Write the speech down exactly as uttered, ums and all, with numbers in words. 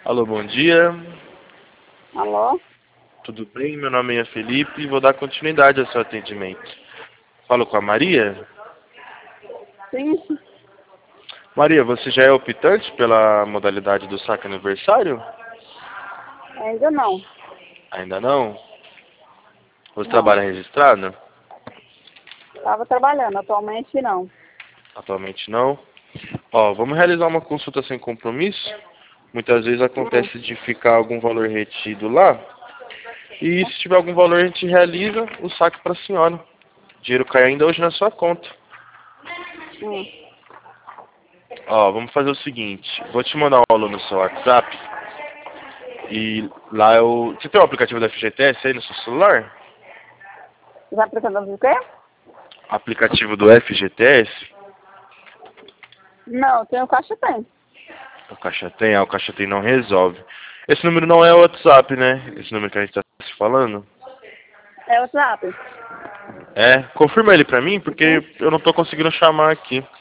Alô, bom dia. Alô? Tudo bem? Meu nome é Felipe e vou dar continuidade ao seu atendimento. Falo com a Maria? Sim, Maria, você já é optante pela modalidade do saque aniversário? ainda não. Ainda não? Você Não. trabalha registrado? Estava trabalhando, atualmente não. Atualmente não. Ó, vamos realizar uma consulta sem compromisso. Muitas vezes Hum. acontece de ficar algum valor retido lá. E se tiver algum valor, a gente realiza o saque para a senhora. O dinheiro cai ainda hoje na sua conta. Hum. Ó, vamos fazer o seguinte. Vou te mandar um aula no seu WhatsApp. E lá eu... Você tem o aplicativo da F G T S aí no seu celular? Já pretendemos o quê? Aplicativo do F G T S? Não, tem o caixa tem. O Caixa Tem? Ah, o Caixa Tem não resolve. Esse número não é o WhatsApp, né? Esse número que a gente tá se falando. É o WhatsApp. É? Confirma ele pra mim, Sim. porque eu não tô conseguindo chamar aqui.